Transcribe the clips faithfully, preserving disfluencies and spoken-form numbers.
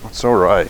That's all right.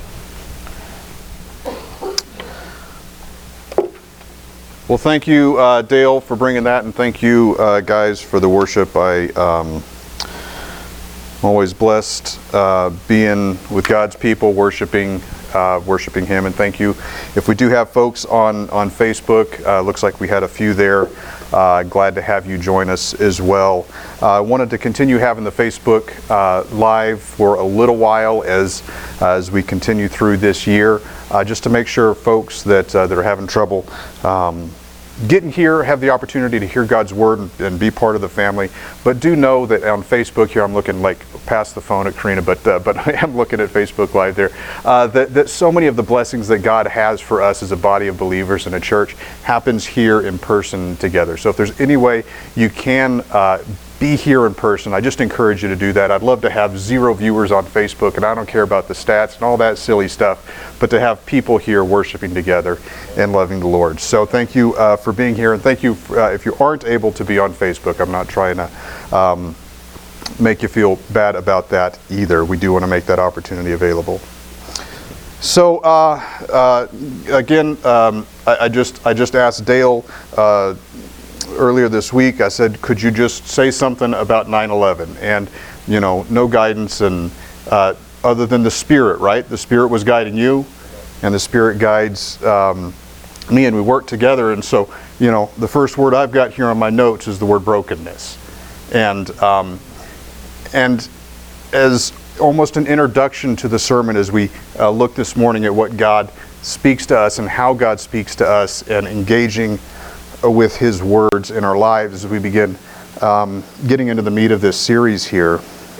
Well, thank you, uh, Dale, for bringing that, and thank you, uh, guys, for the worship. I, um, I'm always blessed uh, being with God's people, worshiping, uh, worshiping Him, and thank you. If we do have folks on on Facebook, uh, looks like we had a few there. Uh, glad to have you join us as well. I uh, wanted to continue having the Facebook uh, live for a little while as uh, as we continue through this year, uh, just to make sure folks that uh, that are having trouble um, getting here have the opportunity to hear God's Word and, and be part of the family. But do know that on Facebook here, I'm looking like past the phone at Karina, but uh, but I am looking at Facebook Live there, uh, that, that so many of the blessings that God has for us as a body of believers in a church happens here in person together. So if there's any way you can uh, be here in person, I just encourage you to do that. I'd love to have zero viewers on Facebook, and I don't care about the stats and all that silly stuff, but to have people here worshiping together and loving the Lord. So thank you uh, for being here, and thank you for, uh, if you aren't able to be on Facebook. I'm not trying to um, make you feel bad about that either. We do want to make that opportunity available. So uh, uh, again, um, I, I just I just asked Dale uh, earlier this week. I said, could you just say something about nine eleven? And you know, no guidance and uh, other than the Spirit, right? The Spirit was guiding you, and the Spirit guides um, me, and we work together. And so, you know, the first word I've got here on my notes is the word brokenness, and um, and as almost an introduction to the sermon, as we uh, look this morning at what God speaks to us and how God speaks to us, and engaging with His words in our lives as we begin um, getting into the meat of this series here,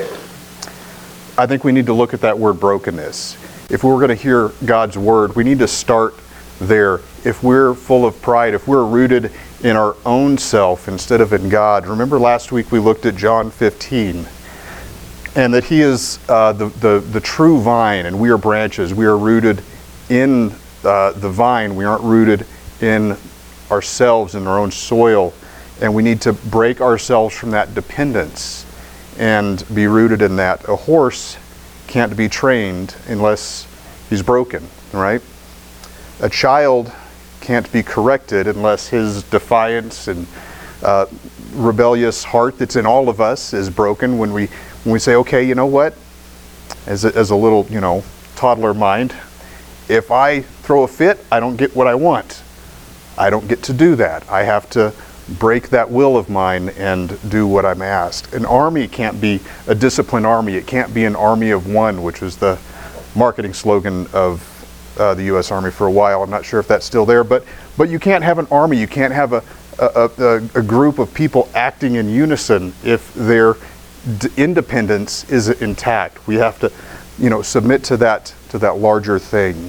I think we need to look at that word brokenness. If we're going to hear God's word, we need to start there. If we're full of pride, if we're rooted in our own self instead of in God. Remember last week we looked at John fifteen, and that He is uh, the, the, the true vine, and we are branches. We are rooted in uh, the vine. We aren't rooted in ourselves, in our own soil, and we need to break ourselves from that dependence and be rooted in that. A horse can't be trained unless he's broken, right? A child can't be corrected unless his defiance and uh, rebellious heart that's in all of us is broken. When we when we say, okay, you know what, as a, as a little, you know, toddler mind, if I throw a fit, I don't get what I want. I don't get to do that. I have to break that will of mine and do what I'm asked. An army can't be a disciplined army. It can't be an army of one, which was the marketing slogan of uh, the U S Army for a while. I'm not sure if that's still there, but but you can't have an army. You can't have a a, a, a group of people acting in unison if their d- independence is intact. We have to, you know, submit to that to that larger thing.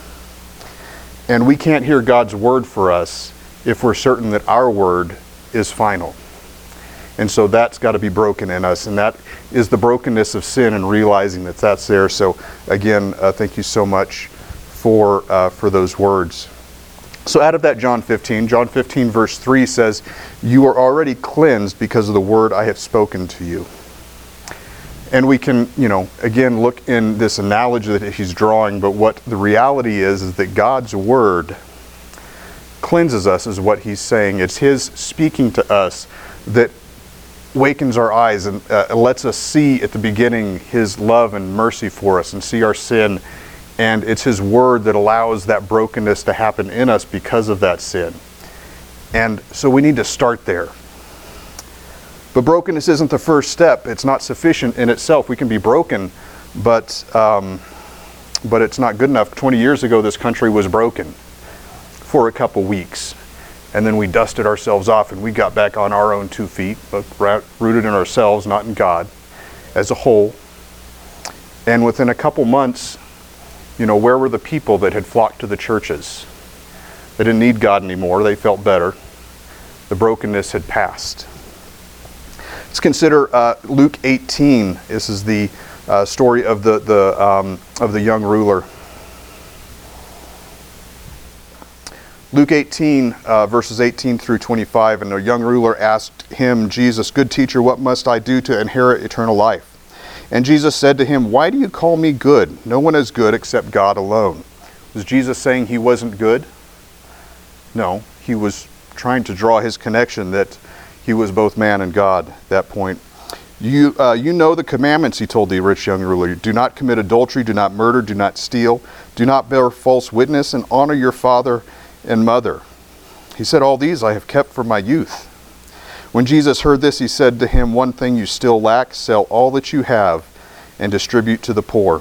And we can't hear God's word for us if we're certain that our word is final. And so that's got to be broken in us. And that is the brokenness of sin, and realizing that that's there. So again, uh, thank you so much for uh, for those words. So out of that John fifteen, John fifteen verse three says, "You are already cleansed because of the word I have spoken to you." And we can, you know, again, look in this analogy that he's drawing, but what the reality is, is that God's word cleanses us, is what he's saying. It's His speaking to us that wakens our eyes and uh, lets us see at the beginning His love and mercy for us and see our sin. And it's His word that allows that brokenness to happen in us because of that sin. And so we need to start there. But brokenness isn't the first step. It's not sufficient in itself. We can be broken, but um, but it's not good enough. twenty years ago, this country was broken for a couple weeks. And then we dusted ourselves off and we got back on our own two feet, but rooted in ourselves, not in God, as a whole. And within a couple months, you know, where were the people that had flocked to the churches? They didn't need God anymore. They felt better. The brokenness had passed. Let's consider uh, Luke eighteen. This is the uh, story of the the um, of the young ruler. Luke eighteen, uh, verses eighteen through twenty-five, and the young ruler asked him, Jesus, "Good teacher, what must I do to inherit eternal life?" And Jesus said to him, "Why do you call me good? No one is good except God alone." Was Jesus saying he wasn't good? No, he was trying to draw his connection that he was both man and God at that point. You, uh, you know the commandments, he told the rich young ruler. Do not commit adultery, do not murder, do not steal, do not bear false witness, and honor your father and mother. He said, "All these I have kept from my youth." When Jesus heard this, he said to him, "One thing you still lack, sell all that you have and distribute to the poor,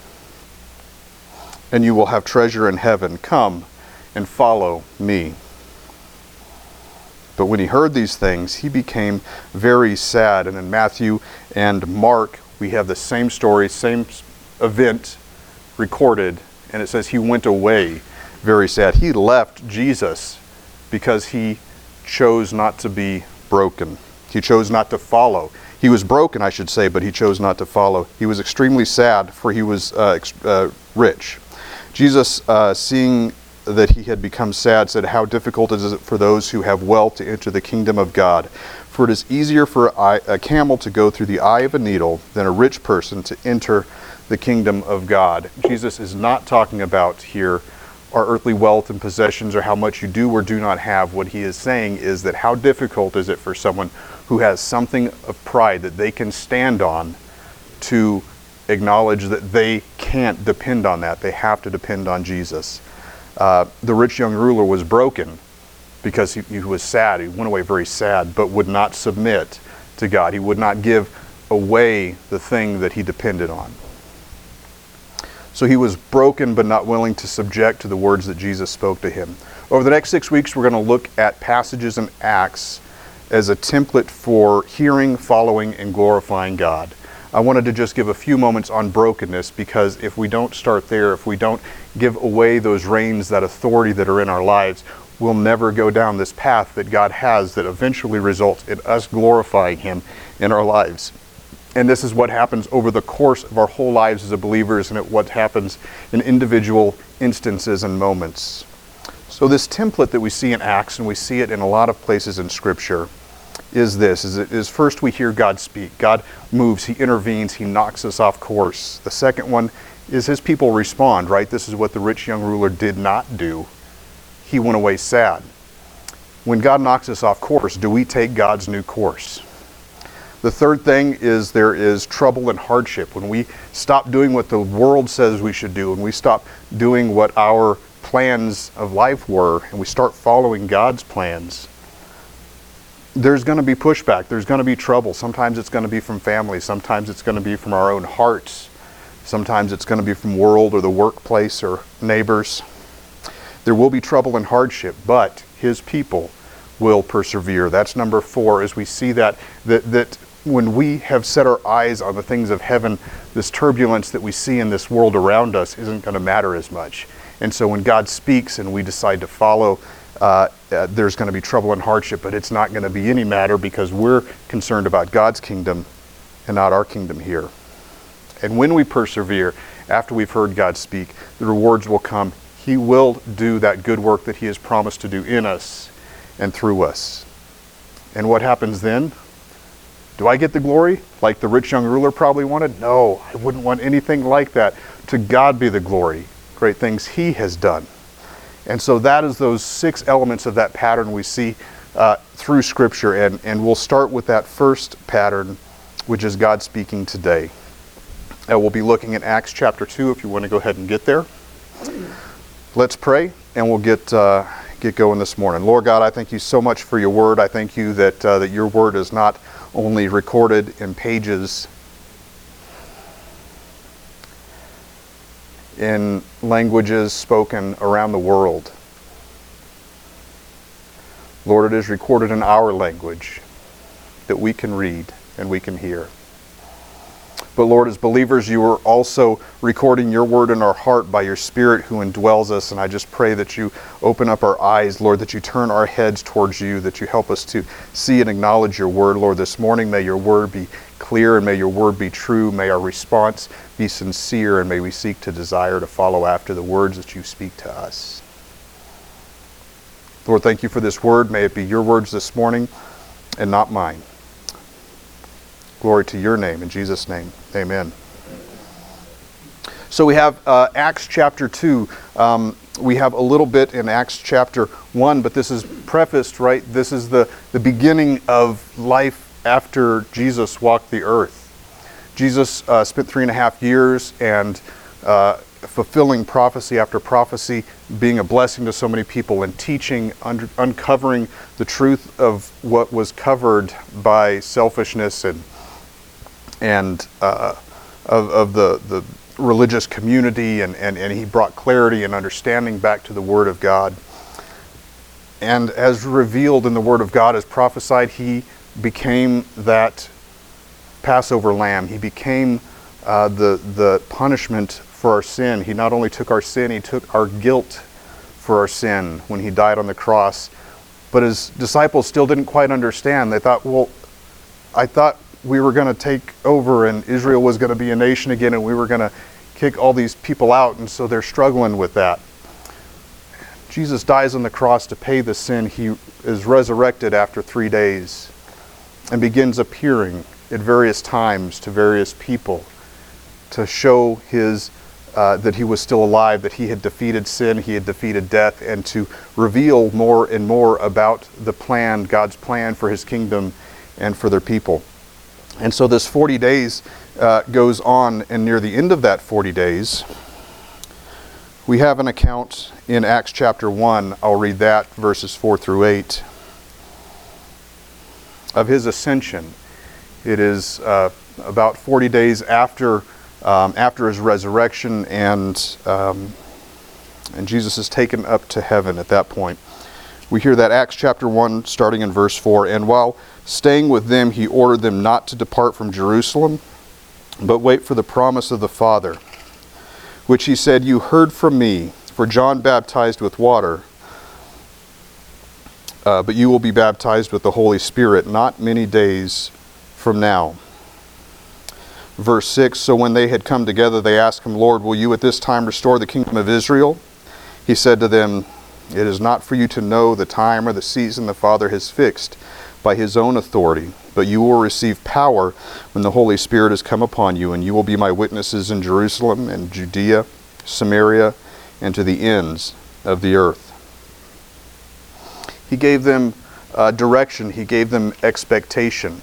and you will have treasure in heaven. Come and follow me." But when he heard these things, he became very sad. And in Matthew and Mark, we have the same story, same event recorded, and it says he went away very sad. He left Jesus because he chose not to be broken. He chose not to follow. He was broken, I should say, but he chose not to follow. He was extremely sad, for he was uh, uh, rich. Jesus, uh, seeing that he had become sad, said, "How difficult is it for those who have wealth to enter the kingdom of God? For it is easier for a, a camel to go through the eye of a needle than a rich person to enter the kingdom of God." Jesus is not talking about here our earthly wealth and possessions or how much you do or do not have. What he is saying is that how difficult is it for someone who has something of pride that they can stand on to acknowledge that they can't depend on that. They have to depend on Jesus. Uh, the rich young ruler was broken because he, he was sad. He went away very sad, but would not submit to God. He would not give away the thing that he depended on. So he was broken but not willing to subject to the words that Jesus spoke to him. Over the next six weeks, we're going to look at passages in Acts as a template for hearing, following, and glorifying God. I wanted to just give a few moments on brokenness, because if we don't start there, if we don't give away those reins, that authority that are in our lives, we'll never go down this path that God has that eventually results in us glorifying him in our lives. And this is what happens over the course of our whole lives as believers, and it what happens in individual instances and moments. So this template that we see in Acts, and we see it in a lot of places in Scripture, is this, is, it is first we hear God speak. God moves, he intervenes, he knocks us off course. The second one is his people respond, right? This is what the rich young ruler did not do. He went away sad. When God knocks us off course, do we take God's new course? The third thing is there is trouble and hardship. When we stop doing what the world says we should do, and we stop doing what our plans of life were, and we start following God's plans, there's going to be pushback. There's going to be trouble. Sometimes it's going to be from family. Sometimes it's going to be from our own hearts. Sometimes it's going to be from world or the workplace or neighbors. There will be trouble and hardship, but his people will persevere. That's number four, as we see that, that, that when we have set our eyes on the things of heaven, this turbulence that we see in this world around us isn't going to matter as much. And so when God speaks and we decide to follow, Uh, uh, there's going to be trouble and hardship, but it's not going to be any matter because we're concerned about God's kingdom and not our kingdom here. And when we persevere, after we've heard God speak, the rewards will come. He will do that good work that he has promised to do in us and through us. And what happens then? Do I get the glory like the rich young ruler probably wanted? No, I wouldn't want anything like that. To God be the glory, great things he has done. And so that is those six elements of that pattern we see uh, through Scripture. And, and we'll start with that first pattern, which is God speaking today. And we'll be looking at Acts chapter two, if you want to go ahead and get there. Let's pray, and we'll get uh, get going this morning. Lord God, I thank you so much for your word. I thank you that, uh, that your word is not only recorded in pages, in languages spoken around the world. Lord, it is recorded in our language that we can read and we can hear. But Lord, as believers, you are also recording your word in our heart by your Spirit who indwells us. And I just pray that you open up our eyes, Lord, that you turn our heads towards you, that you help us to see and acknowledge your word. Lord, this morning may your word be clear and may your word be true. May our response be sincere, and may we seek to desire to follow after the words that you speak to us. Lord, thank you for this word. May it be your words this morning and not mine. Glory to your name. In Jesus' name, amen. So we have uh, Acts chapter two. Um, we have a little bit in Acts chapter one, but this is prefaced, right? This is the, the beginning of life after Jesus walked the earth. Jesus uh, spent three and a half years and uh, fulfilling prophecy after prophecy, being a blessing to so many people, and teaching, un- uncovering the truth of what was covered by selfishness and and uh, of, of the, the religious community, and, and, and he brought clarity and understanding back to the Word of God. And as revealed in the Word of God, as prophesied, he became that Passover lamb. He became uh, the, the punishment for our sin. He not only took our sin, he took our guilt for our sin when he died on the cross. But his disciples still didn't quite understand. They thought, well, I thought we were going to take over and Israel was going to be a nation again and we were going to kick all these people out, and so they're struggling with that. Jesus dies on the cross to pay the sin. He is resurrected after three days and begins appearing at various times to various people to show his uh, that he was still alive, that he had defeated sin, he had defeated death, and to reveal more and more about the plan, God's plan for his kingdom and for their people. And so this forty days uh, goes on, and near the end of that forty days, we have an account in Acts chapter one. I'll read that, verses four through eight, of his ascension. It is uh, about forty days after um, after his resurrection, and um, and Jesus is taken up to heaven at that point. We hear that Acts chapter one, starting in verse four. And while staying with them, he ordered them not to depart from Jerusalem, but wait for the promise of the Father, which he said, "You heard from me, for John baptized with water, uh, but you will be baptized with the Holy Spirit not many days from now." Verse six, so when they had come together, they asked him, "Lord, will you at this time restore the kingdom of Israel?" He said to them, "It is not for you to know the time or the season the Father has fixed by his own authority, but you will receive power when the Holy Spirit has come upon you, and you will be my witnesses in Jerusalem and Judea, Samaria, and to the ends of the earth." He gave them uh, direction. He gave them expectation.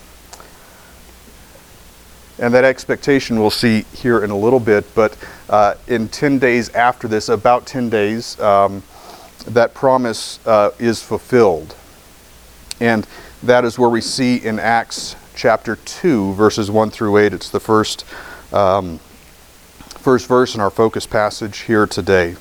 And that expectation we'll see here in a little bit, but uh, in ten days after this, about ten days, um, that promise uh, is fulfilled. And that is where we see in Acts chapter two, verses one through eight. It's the first, um, first verse in our focus passage here today.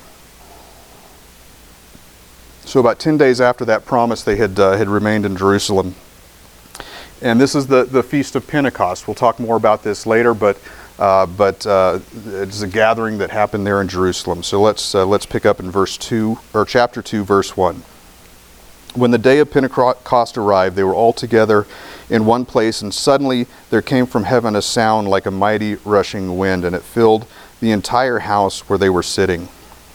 So about ten days after that promise, they had uh, had remained in Jerusalem. And this is the, the Feast of Pentecost. We'll talk more about this later, but uh, but uh, it's a gathering that happened there in Jerusalem. So let's uh, let's pick up in verse two, or chapter two, verse one. When the day of Pentecost arrived, they were all together in one place, and suddenly there came from heaven a sound like a mighty rushing wind, and it filled the entire house where they were sitting.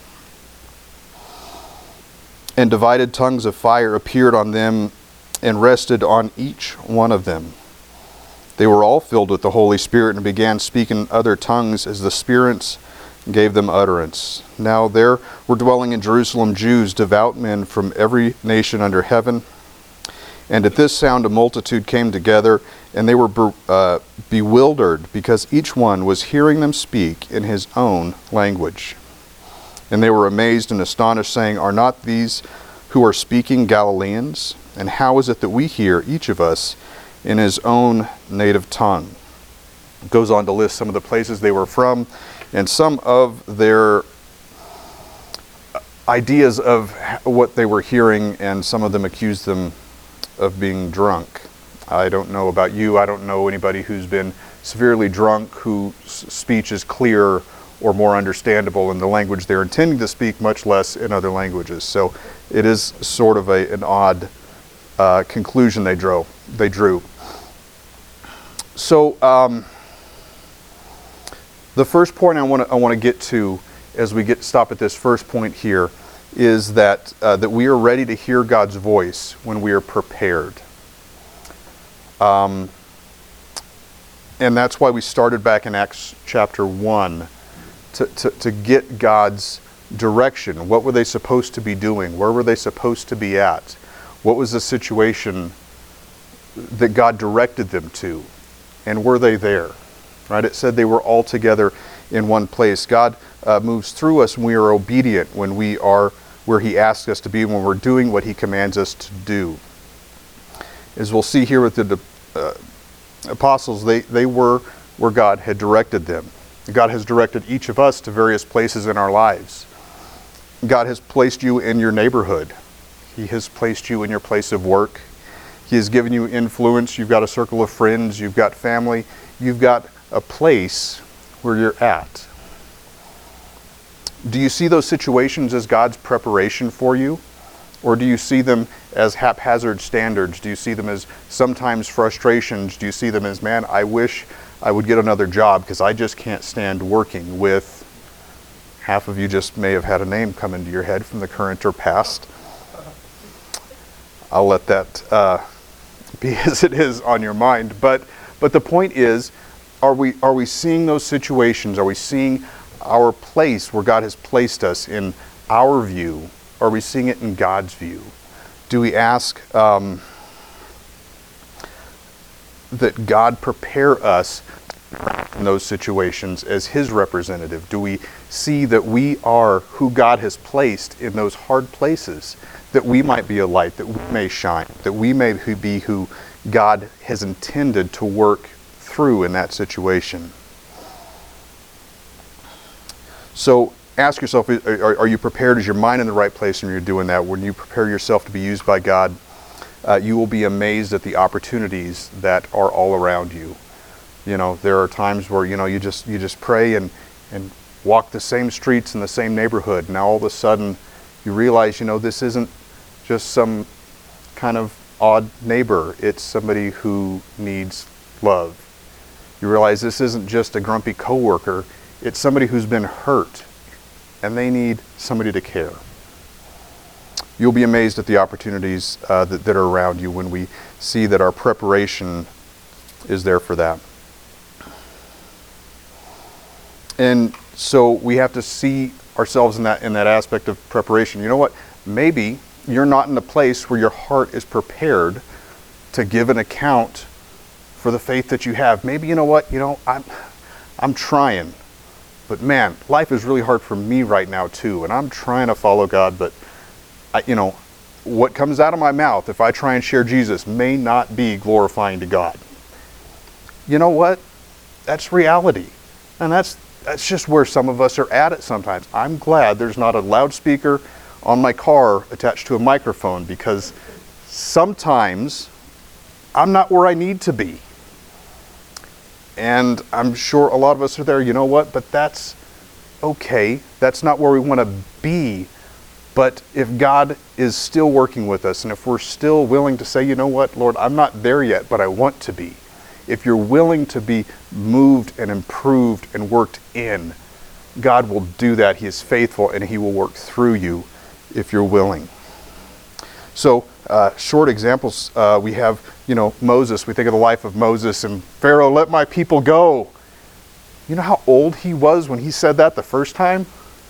And divided tongues of fire appeared on them and rested on each one of them. They were all filled with the Holy Spirit and began speaking other tongues as the spirits gave them utterance. Now there were dwelling in Jerusalem Jews, devout men from every nation under heaven. And at this sound a multitude came together, and they were be, uh, bewildered, because each one was hearing them speak in his own language. And they were amazed and astonished, saying, "Are not these who are speaking Galileans? And how is it that we hear, each of us, in his own native tongue?" It goes on to list some of the places they were from and some of their ideas of what they were hearing, and some of them accused them of being drunk. I don't know about you. I don't know anybody who's been severely drunk whose speech is clear or more understandable in the language they're intending to speak, much less in other languages. So it is sort of a, an odd uh, conclusion they drew. They drew. So um, the first point I want to I want to get to, as we get stop at this first point here, is that uh, that we are ready to hear God's voice when we are prepared. Um, and that's why we started back in Acts chapter one to, to, to get God's direction. What were they supposed to be doing? Where were they supposed to be at? What was the situation that God directed them to? And were they there? Right? It said they were all together in one place. God uh, moves through us when we are obedient, when we are where He asks us to be, when we're doing what He commands us to do. As we'll see here with the uh, apostles, they, they were where God had directed them. God has directed each of us to various places in our lives. God has placed you in your neighborhood. He has placed you in your place of work. He has given you influence. You've got a circle of friends. You've got family. You've got a place where you're at. Do you see those situations as God's preparation for you? Or do you see them as haphazard standards? Do you see them as sometimes frustrations? Do you see them as, man, I wish I would get another job because I just can't stand working with... Half of you just may have had a name come into your head from the current or past. I'll let that uh, be as it is on your mind. But but the point is, are we are we seeing those situations? Are we seeing our place where God has placed us in our view? Are we seeing it in God's view? Do we ask um, that God prepare us in those situations as His representative? Do we see that we are who God has placed in those hard places, that we might be a light, that we may shine, that we may be who God has intended to work through in that situation? So ask yourself, are, are you prepared? Is your mind in the right place when you're doing that? When you prepare yourself to be used by God, uh, you will be amazed at the opportunities that are all around you. You know, there are times where, you know, you just you just pray and, and walk the same streets in the same neighborhood. Now all of a sudden you realize, you know, this isn't just some kind of odd neighbor. It's somebody who needs love. You realize this isn't just a grumpy coworker. It's somebody who's been hurt and they need somebody to care. You'll be amazed at the opportunities uh, that, that are around you when we see that our preparation is there for that. And so we have to see ourselves in that in that aspect of preparation. You know what? Maybe you're not in a place where your heart is prepared to give an account for the faith that you have. Maybe, you know what? You know, I'm I'm trying. But man, life is really hard for me right now too. And I'm trying to follow God, but I, you know, what comes out of my mouth if I try and share Jesus may not be glorifying to God. You know what? That's reality. And that's That's just where some of us are at it sometimes. I'm glad there's not a loudspeaker on my car attached to a microphone, because sometimes I'm not where I need to be. And I'm sure a lot of us are there, you know what, but that's okay. That's not where we want to be. But if God is still working with us, and if we're still willing to say, you know what, Lord, I'm not there yet, but I want to be. If you're willing to be moved and improved and worked in, God will do that. He is faithful and He will work through you if you're willing. So, uh, short examples, uh, we have, you know, Moses. We think of the life of Moses and Pharaoh, let my people go. You know how old he was when he said that the first time?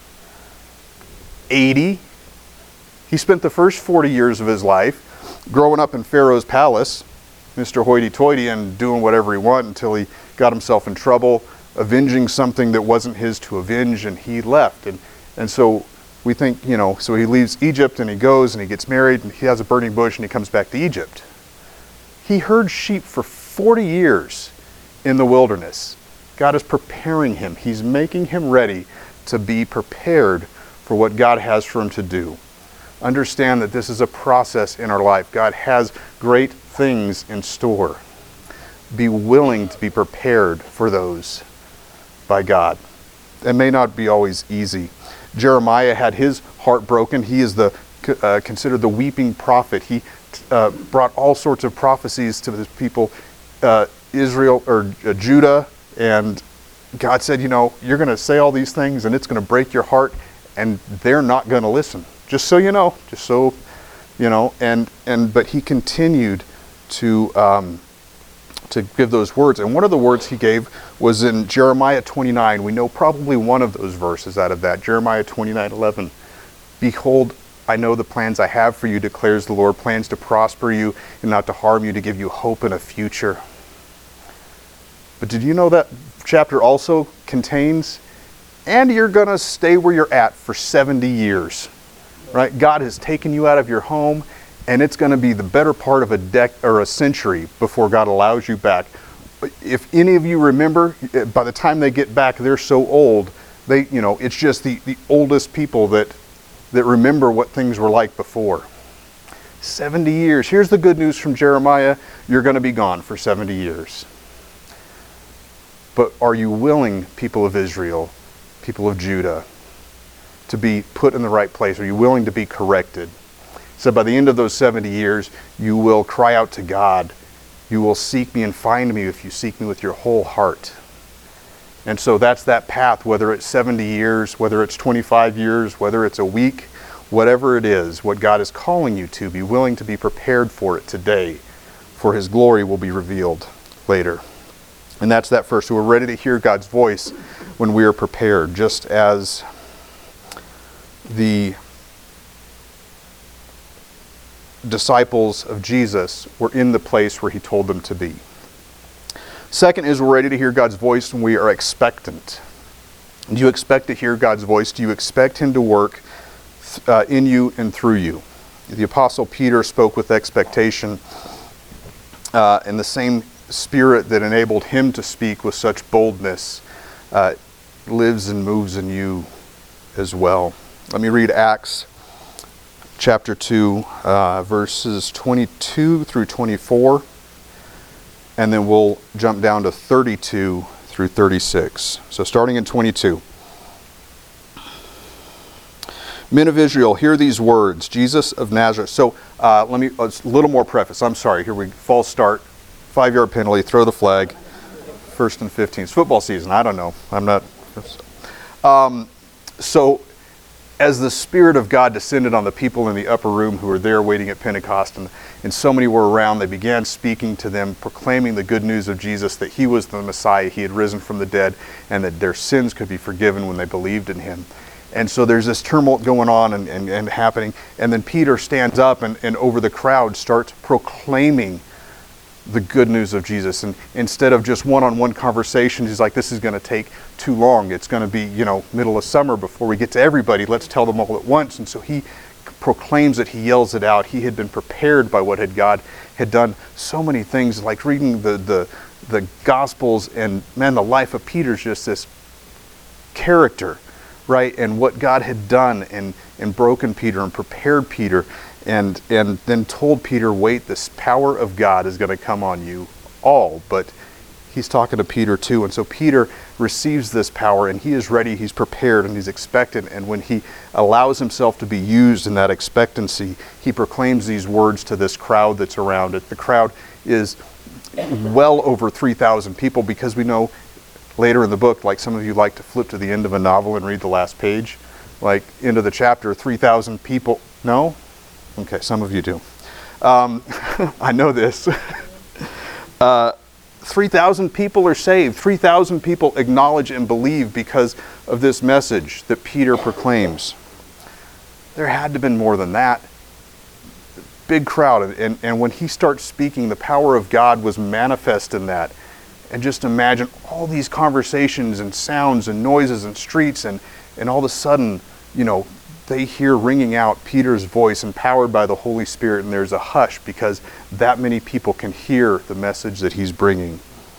eighty. He spent the first forty years of his life growing up in Pharaoh's palace, Mister Hoity-toity, and doing whatever he wanted until he got himself in trouble, avenging something that wasn't his to avenge, and he left. And and so we think, you know, so he leaves Egypt and he goes and he gets married and he has a burning bush and he comes back to Egypt. He herds sheep for forty years in the wilderness. God is preparing him. He's making him ready to be prepared for what God has for him to do. Understand that this is a process in our life. God has great things in store. Be willing to be prepared for those by God. It may not be always easy. Jeremiah had his heart broken. He is the uh, considered the weeping prophet. He uh, brought all sorts of prophecies to the people, uh, Israel or uh, Judah, and God said, you know, you're going to say all these things and it's going to break your heart, and they're not going to listen. Just so you know, just so you know, and and but he continued to um, to give those words. And one of the words he gave was in Jeremiah twenty-nine. We know probably one of those verses out of that. Jeremiah twenty-nine eleven. Behold, I know the plans I have for you, declares the Lord, plans to prosper you and not to harm you, to give you hope and a future. But did you know that chapter also contains, and you're going to stay where you're at for seventy years, right? God has taken you out of your home, and it's going to be the better part of a dec or a century before God allows you back. If any of you remember, by the time they get back, they're so old, they, you know, it's just the, the oldest people that that remember what things were like before. seventy years. Here's the good news from Jeremiah. You're going to be gone for seventy years. But are you willing, people of Israel, people of Judah, to be put in the right place? Are you willing to be corrected? So by the end of those seventy years, you will cry out to God. You will seek me and find me if you seek me with your whole heart. And so that's that path, whether it's seventy years, whether it's twenty-five years, whether it's a week, whatever it is, what God is calling you to, be willing to be prepared for it today, for His glory will be revealed later. And that's that first. So we're ready to hear God's voice when we are prepared, just as the disciples of Jesus were in the place where He told them to be. Second is, we're ready to hear God's voice when we are expectant. Do you expect to hear God's voice? Do you expect Him to work uh, in you and through you? The Apostle Peter spoke with expectation, uh, and the same Spirit that enabled him to speak with such boldness uh, lives and moves in you as well. Let me read Acts chapter two, uh, verses twenty-two through twenty-four. And then we'll jump down to thirty-two through thirty-six. So starting in twenty-two. Men of Israel, hear these words, Jesus of Nazareth. So uh, let me, a little more preface. I'm sorry, here we false start. Five-yard penalty, throw the flag. First and fifteen. It's football season, I don't know. I'm not. Um, so as the Spirit of God descended on the people in the upper room who were there waiting at Pentecost, and, and so many were around, they began speaking to them, proclaiming the good news of Jesus, that He was the Messiah, He had risen from the dead, and that their sins could be forgiven when they believed in Him. And so there's this tumult going on and, and, and happening, and then Peter stands up and, and over the crowd starts proclaiming the good news of Jesus. And instead of just one-on-one conversations, he's like, this is going to take too long. It's going to be, you know, middle of summer before we get to everybody. Let's tell them all at once. And so he proclaims it. He yells it out. He had been prepared by what had God had done so many things, like reading the, the, the Gospels, and man, the life of Peter's just this character, right? And what God had done and, and broken Peter and prepared Peter. And and then told Peter, wait, this power of God is going to come on you all. But he's talking to Peter too. And so Peter receives this power, and he is ready, he's prepared, and he's expectant. And when he allows himself to be used in that expectancy, he proclaims these words to this crowd that's around it. The crowd is well over three thousand people, because we know later in the book, like some of you like to flip to the end of a novel and read the last page, like into the chapter, three thousand people. No? Okay, some of you do. Um, I know this. uh, three thousand people are saved. three thousand people acknowledge and believe because of this message that Peter proclaims. There had to have been more than that. Big crowd. And, and when he starts speaking, the power of God was manifest in that. And just imagine all these conversations and sounds and noises and streets, and, and all of a sudden, you know, they hear ringing out Peter's voice, empowered by the Holy Spirit, and there's a hush because that many people can hear the message that he's bringing.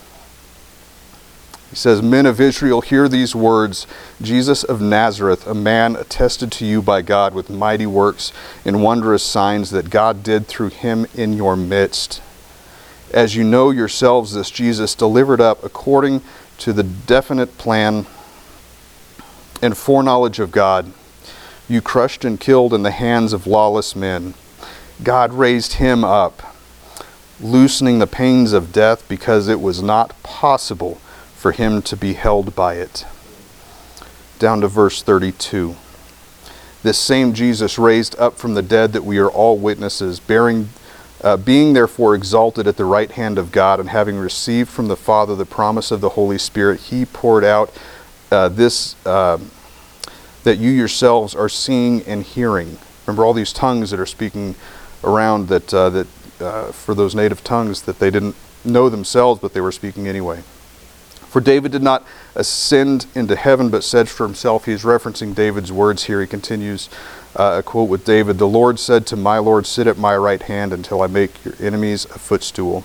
He says, men of Israel, hear these words, Jesus of Nazareth, a man attested to you by God with mighty works and wondrous signs that God did through him in your midst. As you know yourselves, this Jesus delivered up according to the definite plan and foreknowledge of God, you crushed and killed in the hands of lawless men. God raised him up, loosening the pains of death, because it was not possible for him to be held by it. Down to verse thirty-two. This same Jesus raised up from the dead, that we are all witnesses, bearing Uh, being therefore exalted at the right hand of God, and having received from the Father the promise of the Holy Spirit, he poured out uh, this uh, that you yourselves are seeing and hearing. Remember all these tongues that are speaking around, that uh, that uh, for those native tongues that they didn't know themselves, but they were speaking anyway. For David did not ascend into heaven, but said for himself, he is referencing David's words here. He continues uh, a quote with David, the Lord said to my Lord, sit at my right hand until I make your enemies a footstool.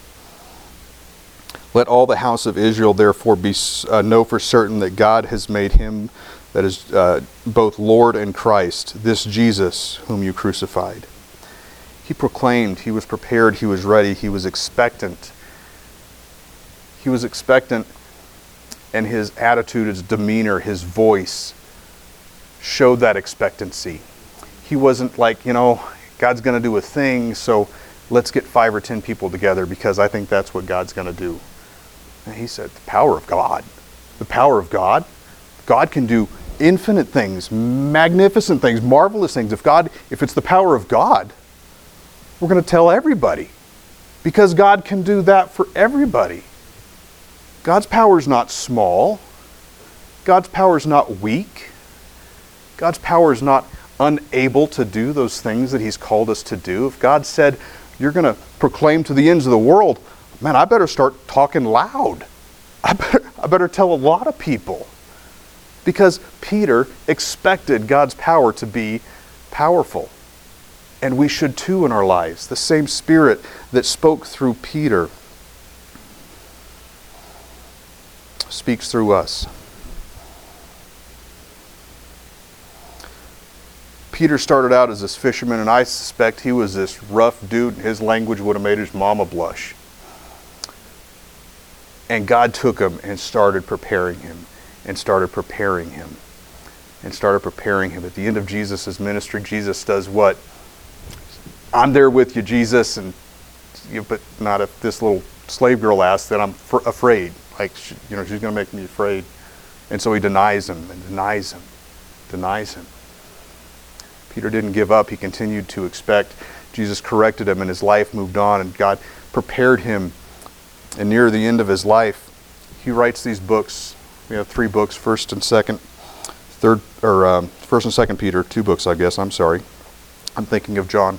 Let all the house of Israel therefore be uh, know for certain that God has made him, that is uh, both Lord and Christ, this Jesus whom you crucified. He proclaimed, he was prepared, he was ready, he was expectant. He was expectant, and his attitude, his demeanor, his voice showed that expectancy. He wasn't like, you know, God's going to do a thing, so let's get five or ten people together because I think that's what God's going to do. And he said, the power of God. The power of God. God can do infinite things, magnificent things, marvelous things. If God, if it's the power of God, we're going to tell everybody, because God can do that for everybody. God's power is not small. God's power is not weak. God's power is not unable to do those things that he's called us to do. If God said, you're going to proclaim to the ends of the world, man, I better start talking loud. I better, I better tell a lot of people. Because Peter expected God's power to be powerful. And we should too in our lives. The same Spirit that spoke through Peter speaks through us. Peter started out as this fisherman, and I suspect he was this rough dude, and his language would have made his mama blush. And God took him and started preparing him, and started preparing him, and started preparing him. At the end of Jesus' ministry, Jesus does what? I'm there with you, Jesus, and you, but not if this little slave girl asks, then I'm fr- afraid. Like, she, you know, she's going to make me afraid. And so he denies him and denies him, denies him. Peter didn't give up. He continued to expect. Jesus corrected him, and his life moved on, and God prepared him. And near the end of his life, he writes these books. We have three books: First and Second, Third, or um, First and Second Peter. Two books, I guess. I'm sorry. I'm thinking of John.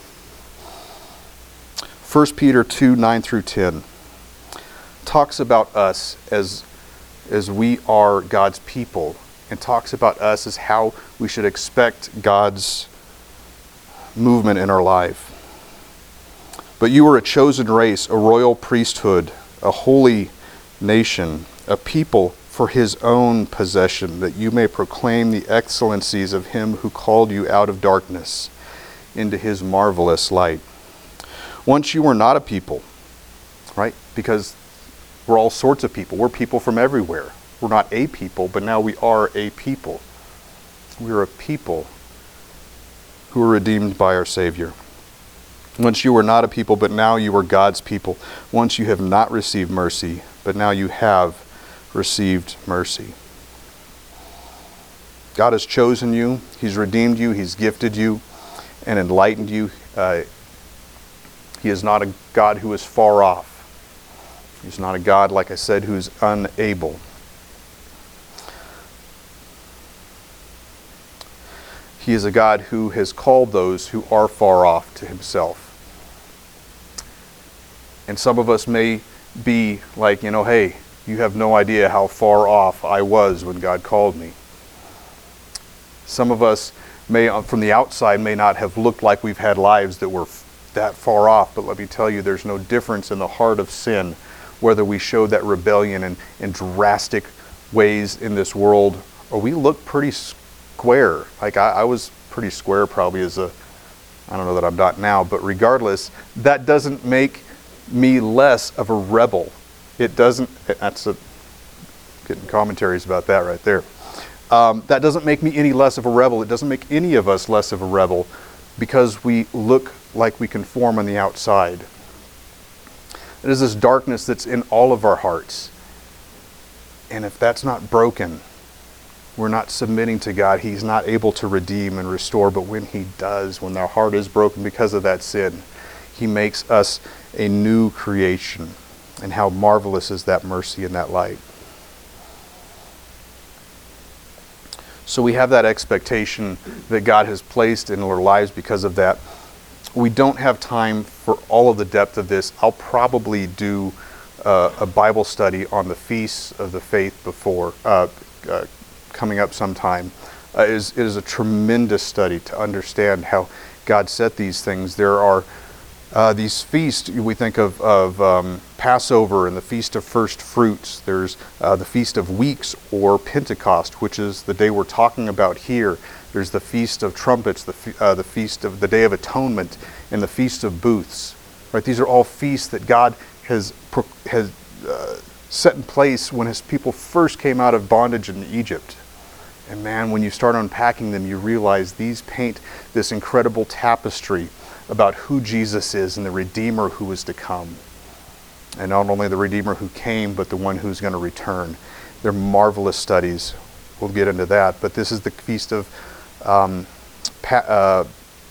First Peter two nine through ten talks about us as as we are God's people, and talks about us as how we should expect God's movement in our life. But you are a chosen race, a royal priesthood, a holy nation, a people for his own possession, that you may proclaim the excellencies of him who called you out of darkness into his marvelous light. Once you were not a people, right? Because we're all sorts of people. We're people from everywhere. We're not a people, but now we are a people. We're a people who are redeemed by our Savior. Once you were not a people, but now you are God's people. Once you have not received mercy, but now you have received mercy. God has chosen you. He's redeemed you. He's gifted you and enlightened you. Uh, he is not a God who is far off. He's not a God, like I said, who's unable. He is a God who has called those who are far off to himself. And some of us may be like, you know, hey, you have no idea how far off I was when God called me. Some of us may, from the outside, may not have looked like we've had lives that were that far off, but let me tell you, there's no difference in the heart of sin, whether we show that rebellion in, in drastic ways in this world, or we look pretty square. Like I, I was pretty square probably as a, I don't know that I'm not now, but regardless, that doesn't make me less of a rebel. It doesn't, that's a, getting commentaries about that right there. Um, that doesn't make me any less of a rebel. It doesn't make any of us less of a rebel because we look like we conform on the outside. It is this darkness that's in all of our hearts. And if that's not broken, we're not submitting to God. He's not able to redeem and restore. But when he does, when our heart is broken because of that sin, He makes us a new creation. And how marvelous is that mercy and that light. So we have that expectation that God has placed in our lives because of that. We don't have time for all of the depth of this. I'll probably do uh, a Bible study on the feasts of the faith before uh, uh, coming up sometime. Uh, it, is, it is a tremendous study to understand how God set these things. There are uh, these feasts, we think of, of um, Passover and the Feast of First Fruits. There's uh, the Feast of Weeks or Pentecost, which is the day we're talking about here. There's the Feast of Trumpets, the, uh, the Feast of the Day of Atonement, and the Feast of Booths. Right? These are all feasts that God has, has uh, set in place when his people first came out of bondage in Egypt. And man, when you start unpacking them, you realize these paint this incredible tapestry about who Jesus is and the Redeemer who is to come. And not only the Redeemer who came, but the one who's going to return. They're marvelous studies. We'll get into that. But this is the Feast of um, pa- uh,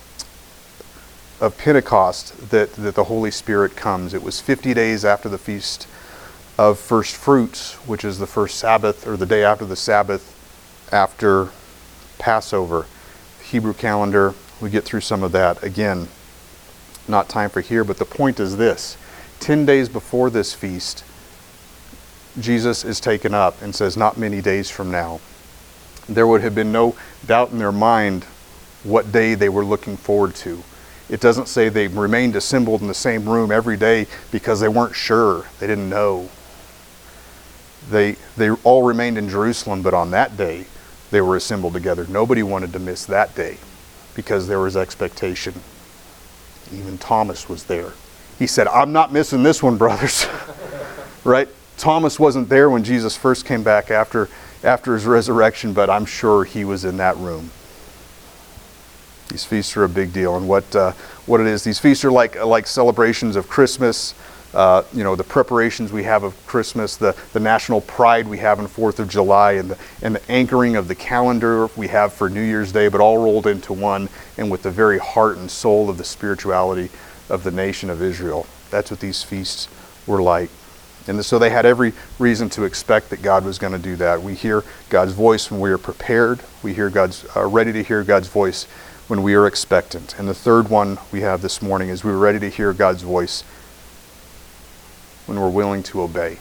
of Pentecost that, that the Holy Spirit comes. It was fifty days after the Feast of First Fruits, which is the first Sabbath, or the day after the Sabbath, after Passover. Hebrew calendar, we get through some of that. Again, not time for here, but the point is this. Ten days before this feast, Jesus is taken up and says, not many days from now. There would have been no doubt in their mind what day they were looking forward to. It doesn't say they remained assembled in the same room every day because they weren't sure. They didn't know. They, they all remained in Jerusalem, but on that day, they were assembled together. Nobody wanted to miss that day because there was expectation. Even Thomas was there. He said, I'm not missing this one, brothers. Right? Thomas wasn't there when Jesus first came back after, after his resurrection, but I'm sure he was in that room. These feasts are a big deal. And what uh, what it is, these feasts are like, like celebrations of Christmas. Uh, you know, the preparations we have of Christmas, the, the national pride we have on fourth of July, and the, and the anchoring of the calendar we have for New Year's Day, but all rolled into one, and with the very heart and soul of the spirituality of the nation of Israel. That's what these feasts were like. And so they had every reason to expect that God was going to do that. We hear God's voice when we are prepared. We hear God's uh, ready to hear God's voice when we are expectant. And the third one we have this morning is we're ready to hear God's voice when we're willing to obey.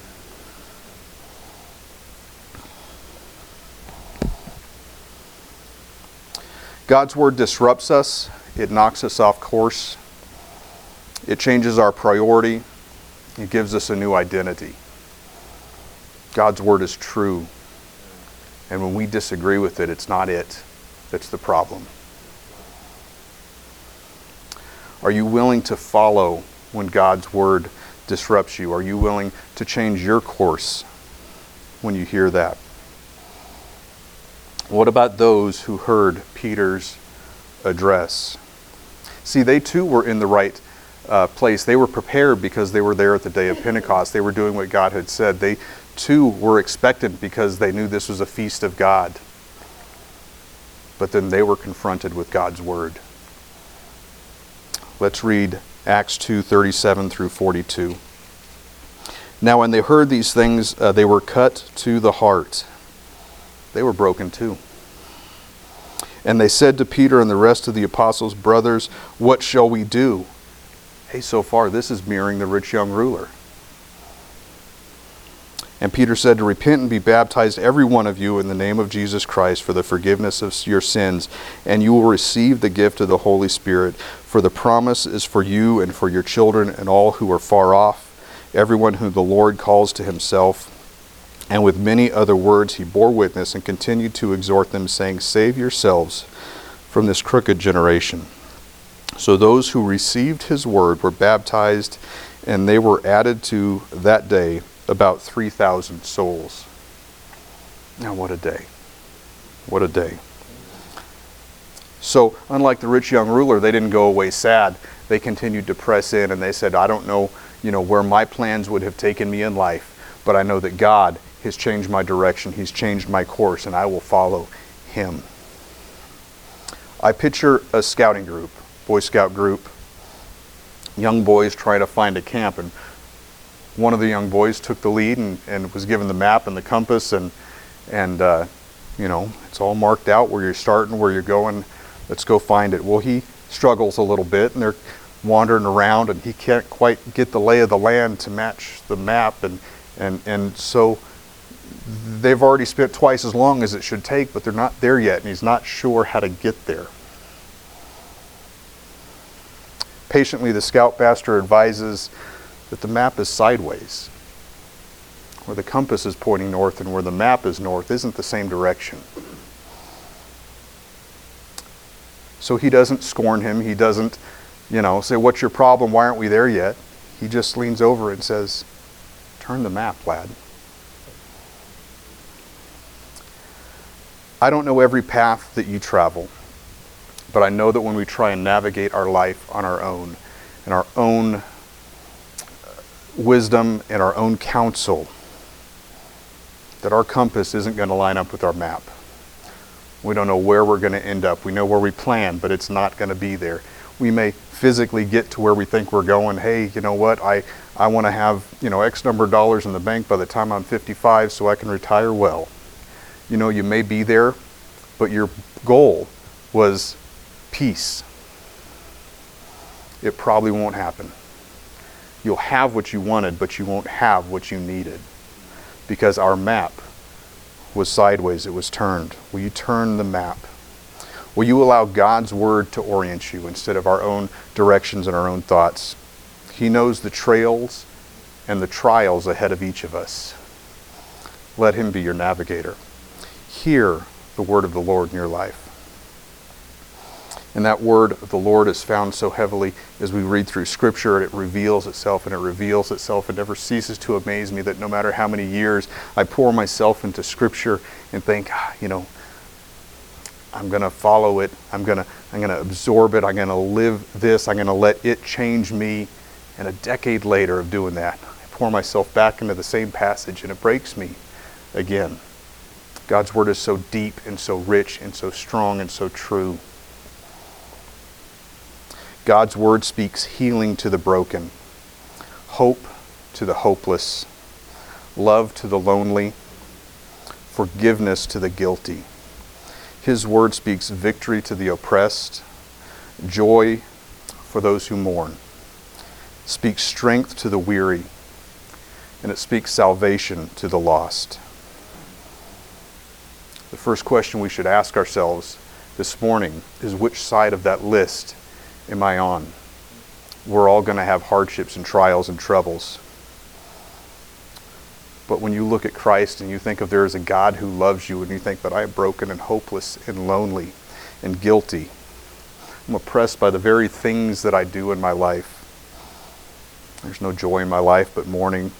God's word disrupts us. It knocks us off course. It changes our priority. It gives us a new identity. God's word is true. And when we disagree with it, it's not it that's the problem. Are you willing to follow when God's word disrupts you? Are you willing to change your course when you hear that? What about those who heard Peter's address? See, they too were in the right uh, place. They were prepared because they were there at the day of Pentecost. They were doing what God had said. They too were expectant because they knew this was a feast of God. But then they were confronted with God's word. Let's read Acts two, thirty-seven through forty-two. Now when they heard these things, uh, they were cut to the heart. They were broken too. And they said to Peter and the rest of the apostles, brothers, what shall we do? Hey, so far this is mirroring the rich young ruler. And Peter said to repent and be baptized, every one of you, in the name of Jesus Christ for the forgiveness of your sins, and you will receive the gift of the Holy Spirit. For the promise is for you and for your children and all who are far off, everyone whom the Lord calls to himself. And with many other words he bore witness and continued to exhort them, saying, save yourselves from this crooked generation. So those who received his word were baptized, and they were added to that day about three thousand souls. Now what a day. What a day. So unlike the rich young ruler, they didn't go away sad. They continued to press in, and they said, I don't know, you know, where my plans would have taken me in life, but I know that God has changed my direction. He's changed my course, and I will follow him. I picture a scouting group, Boy Scout group. young boys trying to find a camp, and one of the young boys took the lead and, and was given the map and the compass, and and uh, you know, it's all marked out where you're starting, where you're going. Let's go find it. Well, he struggles a little bit, and they're wandering around, and he can't quite get the lay of the land to match the map, and and and so they've already spent twice as long as it should take, but they're not there yet, and he's not sure how to get there. Patiently, the scoutmaster advises that the map is sideways. Where the compass is pointing north and where the map is north isn't the same direction. So he doesn't scorn him. He doesn't, you know, say, "What's your problem? Why aren't we there yet?" He just leans over and says, "Turn the map, lad." I don't know every path that you travel, but I know that when we try and navigate our life on our own, in our own wisdom and our own counsel, that our compass isn't going to line up with our map. We don't know where we're going to end up. We know where we plan, but it's not going to be there. We may physically get to where we think we're going. Hey, you know what? I, I want to have, you know, X number of dollars in the bank by the time I'm fifty-five so I can retire well. You know, you may be there, but your goal was peace. It probably won't happen. You'll have what you wanted, but you won't have what you needed, because our map was sideways. It was turned. Will you turn the map? Will you allow God's word to orient you instead of our own directions and our own thoughts? He knows the trails and the trials ahead of each of us. Let him be your navigator. Hear the word of the Lord in your life. And that word of the Lord is found so heavily as we read through Scripture, and it reveals itself and it reveals itself. It never ceases to amaze me that no matter how many years I pour myself into Scripture and think, ah, you know, I'm going to follow it. I'm going to I'm going to absorb it. I'm going to live this. I'm going to let it change me. And a decade later of doing that, I pour myself back into the same passage, and it breaks me again. God's word is so deep and so rich and so strong and so true. God's word speaks healing to the broken, hope to the hopeless, love to the lonely, forgiveness to the guilty. His word speaks victory to the oppressed, joy for those who mourn, speaks strength to the weary, and it speaks salvation to the lost. The first question we should ask ourselves this morning is, which side of that list am I on? We're all going to have hardships and trials and troubles. But when you look at Christ and you think of there is a God who loves you, and you think that I am broken and hopeless and lonely and guilty, I'm oppressed by the very things that I do in my life. There's no joy in my life but mourning.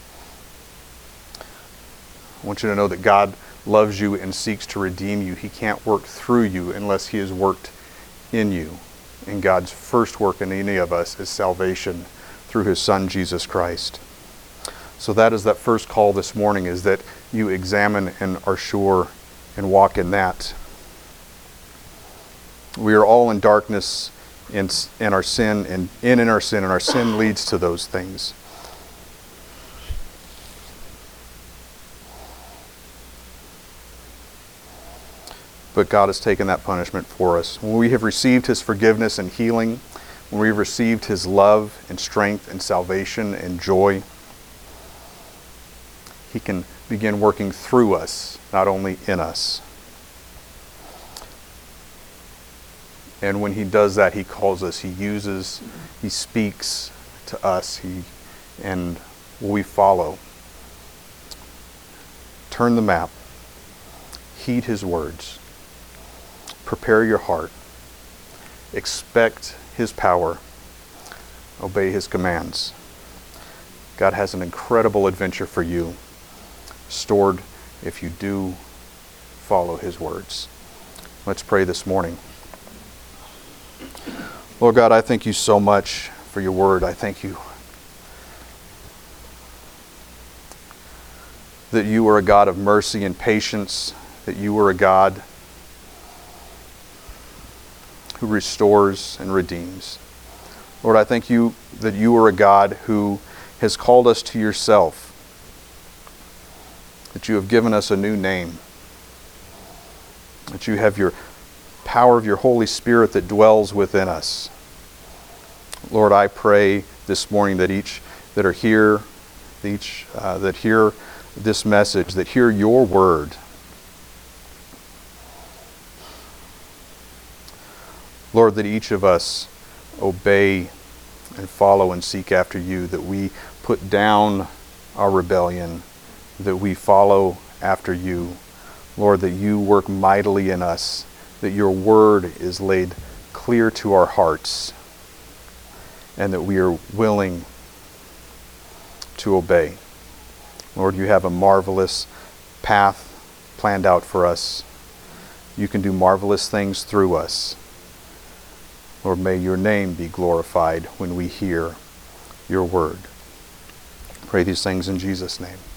I want you to know that God loves you and seeks to redeem you. He can't work through you unless he has worked in you. And God's first work in any of us is salvation through his Son, Jesus Christ. So that is that first call this morning, is that you examine and are sure and walk in that. We are all in darkness in, in our sin, and in, in our sin, and our sin leads to those things. But God has taken that punishment for us. When we have received his forgiveness and healing, when we have received his love and strength and salvation and joy, he can begin working through us, not only in us. And when he does that, he calls us, he uses, he speaks to us, he, and we follow. Turn the map. Heed his words. Prepare your heart. Expect his power. Obey his commands. God has an incredible adventure for you, stored if you do follow his words. Let's pray this morning. Lord God, I thank you so much for your word. I thank you that you are a God of mercy and patience, that you are a God who restores and redeems. Lord, I thank you that you are a God who has called us to yourself, that you have given us a new name, that you have your power of your Holy Spirit that dwells within us. Lord, I pray this morning that each that are here, each uh, that hear this message, that hear your word, Lord, that each of us obey and follow and seek after you, that we put down our rebellion, that we follow after you. Lord, that you work mightily in us, that your word is laid clear to our hearts, and that we are willing to obey. Lord, you have a marvelous path planned out for us. You can do marvelous things through us. Lord, may your name be glorified when we hear your word. Pray these things in Jesus' name.